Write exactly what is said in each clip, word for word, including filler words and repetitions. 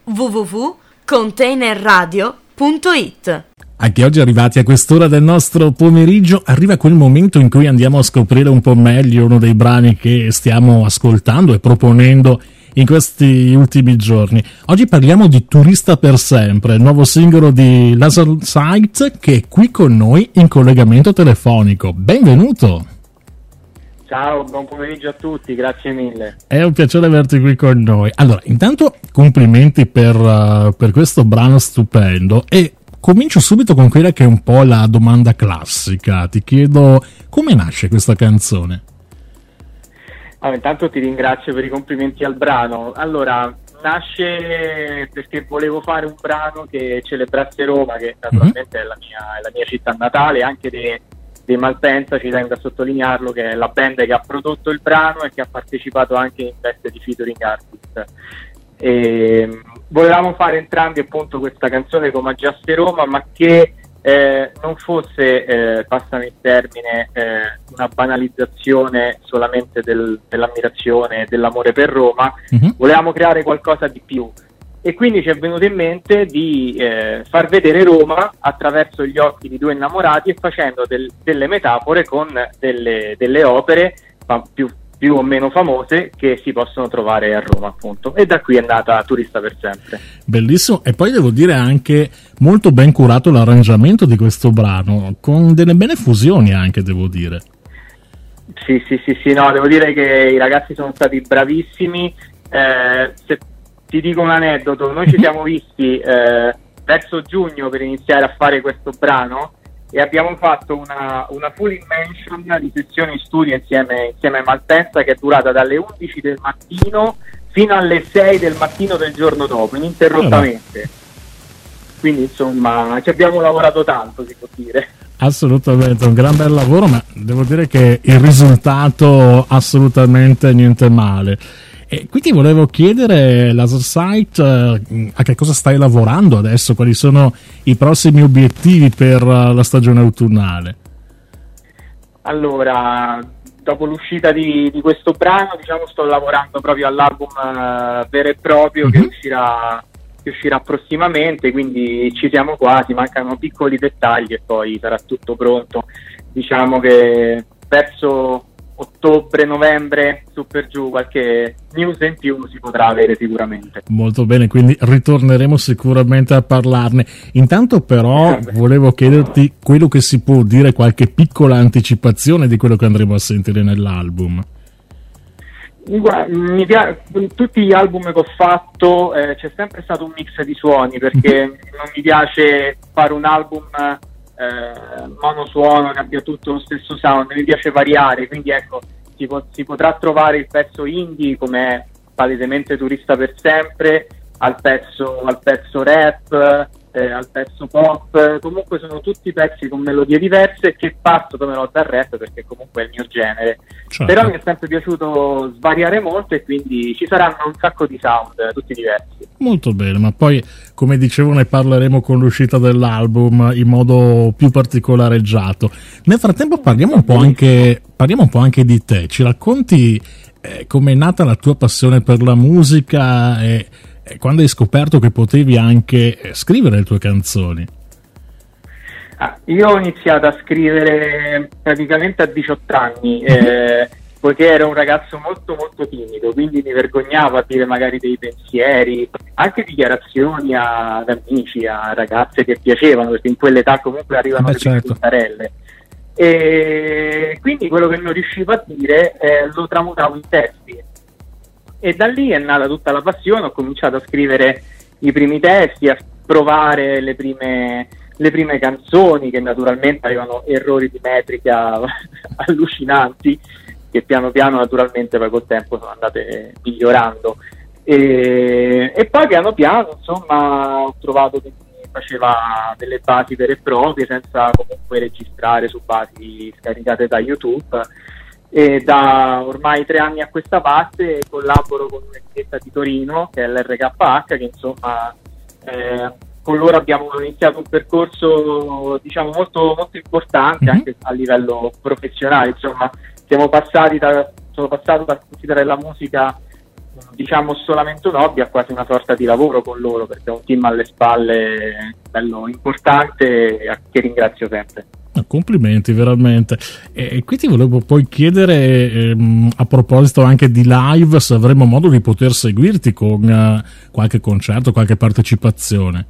w w w punto container radio punto i t. Anche oggi, arrivati a quest'ora del nostro pomeriggio, arriva quel momento in cui andiamo a scoprire un po' meglio uno dei brani che stiamo ascoltando e proponendo in questi ultimi giorni. Oggi parliamo di Turista per sempre, il nuovo singolo di Laser Sight, che è qui con noi in collegamento telefonico. Benvenuto! Ciao, buon pomeriggio a tutti, grazie mille. È un piacere averti qui con noi. Allora, intanto complimenti per, uh, per questo brano stupendo, e comincio subito con quella che è un po' la domanda classica. Ti chiedo come nasce questa canzone? Allora, intanto ti ringrazio per i complimenti al brano. Allora, nasce perché volevo fare un brano che celebrasse Roma, che naturalmente mm-hmm. è, la mia, è la mia città natale, anche dei, dei Malpensa. Ci tengo a sottolinearlo, che è la band che ha prodotto il brano e che ha partecipato anche in veste di featuring artist. E volevamo fare entrambi appunto questa canzone come Omaggiasse Roma, ma che eh, non fosse, eh, passami il termine, eh, una banalizzazione solamente del, dell'ammirazione e dell'amore per Roma. Mm-hmm. Volevamo creare qualcosa di più, e quindi ci è venuto in mente di eh, far vedere Roma attraverso gli occhi di due innamorati, e facendo del, delle metafore con delle, delle opere ma più più o meno famose che si possono trovare a Roma, appunto. E da qui è nata Turista per sempre. Bellissimo, e poi devo dire anche molto ben curato l'arrangiamento di questo brano, con delle belle fusioni anche, devo dire. Sì, sì, sì, sì, no, devo dire che i ragazzi sono stati bravissimi. Eh, se ti dico un aneddoto, noi ci siamo visti eh, verso giugno per iniziare a fare questo brano, e abbiamo fatto una, una full immersion di sessioni studio insieme, insieme a Malpensa, che è durata dalle undici del mattino fino alle sei del mattino del giorno dopo, ininterrottamente. Quindi insomma ci abbiamo lavorato tanto, si può dire. Assolutamente, un gran bel lavoro, ma devo dire che il risultato assolutamente niente male. E qui ti volevo chiedere, Laser Sight, a che cosa stai lavorando adesso? Quali sono i prossimi obiettivi per la stagione autunnale? Allora, dopo l'uscita di, di questo brano, diciamo, sto lavorando proprio all'album uh, vero e proprio, mm-hmm. che uscirà, che uscirà prossimamente, quindi ci siamo quasi, mancano piccoli dettagli e poi sarà tutto pronto. Diciamo che verso ottobre-novembre, su per giù, qualche news in più si potrà avere sicuramente. Molto bene, quindi ritorneremo sicuramente a parlarne. Intanto però eh volevo chiederti quello che si può dire, qualche piccola anticipazione di quello che andremo a sentire nell'album. Guarda, mi piace, tutti gli album che ho fatto eh, c'è sempre stato un mix di suoni, perché non mi piace fare un album Eh, monosuono che abbia tutto lo stesso sound, mi piace variare, quindi ecco, si, po- si potrà trovare il pezzo indie, come palesemente Turista per sempre, al pezzo, al pezzo rap, eh, al pezzo pop. Comunque sono tutti pezzi con melodie diverse, che partono però dal rap, perché comunque è il mio genere. Certo. Però mi è sempre piaciuto svariare molto, e quindi ci saranno un sacco di sound, tutti diversi. Molto bene, ma poi, come dicevo, ne parleremo con l'uscita dell'album in modo più particolareggiato. Nel frattempo parliamo un po' anche, parliamo un po' anche di te. Ci racconti eh, com'è nata la tua passione per la musica e, e quando hai scoperto che potevi anche eh, scrivere le tue canzoni? Ah, io ho iniziato a scrivere praticamente a diciotto anni, Mm-hmm. eh, poiché ero un ragazzo molto molto timido, quindi mi vergognavo a dire magari dei pensieri, anche dichiarazioni ad amici, a ragazze che piacevano, perché in quell'età comunque arrivano Beh, le prime certo. puntarelle. E quindi quello che non riuscivo a dire eh, lo tramutavo in testi, e da lì è nata tutta la passione. Ho cominciato a scrivere i primi testi, a provare le prime le prime canzoni, che naturalmente avevano errori di metrica allucinanti, che piano piano naturalmente poi col tempo sono andate migliorando, e, e poi piano piano insomma ho trovato che mi faceva delle basi vere e proprie, senza comunque registrare su basi scaricate da YouTube, e da ormai tre anni a questa parte collaboro con un'etichetta di Torino, che è l'R K H, che insomma eh, con loro abbiamo iniziato un percorso, diciamo, molto molto importante, mm-hmm. anche a livello professionale. Insomma, siamo passati da sono passato da considerare la musica diciamo solamente un hobby, è quasi una sorta di lavoro con loro, perché è un team alle spalle bello importante, a che ringrazio sempre. Complimenti veramente. E qui ti volevo poi chiedere, ehm, a proposito anche di live, se avremo modo di poter seguirti con uh, qualche concerto, qualche partecipazione.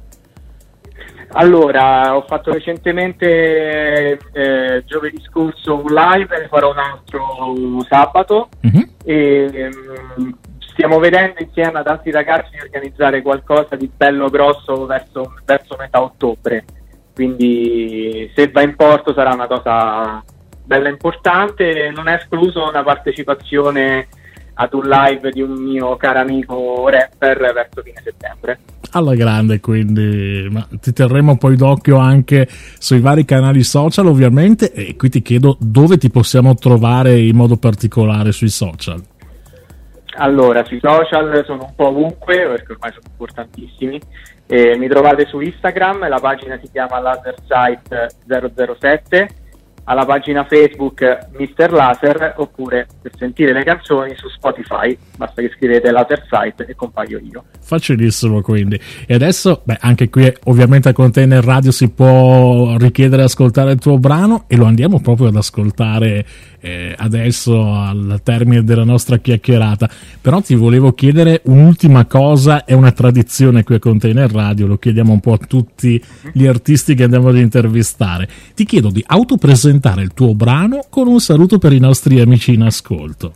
Allora, ho fatto recentemente eh, giovedì scorso un live, ne farò un altro sabato. Mm-hmm. E um, stiamo vedendo insieme ad altri ragazzi di organizzare qualcosa di bello grosso verso, verso metà ottobre, quindi se va in porto sarà una cosa bella importante. Non è escluso una partecipazione ad un live di un mio caro amico rapper verso fine settembre. Alla grande, quindi ma ti terremo poi d'occhio anche sui vari canali social ovviamente, e qui ti chiedo dove ti possiamo trovare in modo particolare sui social. Allora, sui social sono un po' ovunque, perché ormai sono importantissimi. Eh, mi trovate su Instagram, la pagina si chiama Lasersite zero zero sette, alla pagina Facebook mister Laser, oppure per sentire le canzoni su Spotify basta che scrivete Lasersite e compaio io. Facilissimo, quindi. E adesso, beh, anche qui ovviamente a Container Radio si può richiedere di ascoltare il tuo brano, e lo andiamo proprio ad ascoltare eh, adesso al termine della nostra chiacchierata. Però ti volevo chiedere un'ultima cosa, è una tradizione qui a Container Radio, lo chiediamo un po' a tutti gli artisti che andiamo ad intervistare. Ti chiedo di autopresentare il tuo brano con un saluto per i nostri amici in ascolto.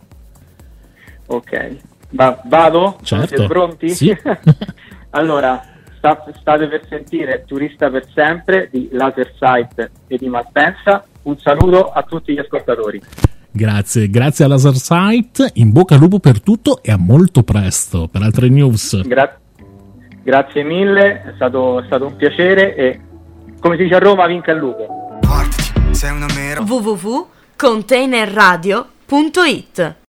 Ok, Va, vado? Certo. Siete pronti? Sì. Allora, sta, state per sentire Turista per sempre di Lasersite e di Malpensa. Un saluto a tutti gli ascoltatori. Grazie, grazie a Lasersite, in bocca al lupo per tutto e a molto presto per altre news. Gra- grazie mille, è stato, è stato un piacere e, come si dice a Roma, vinca il lupo. w w w punto container radio punto it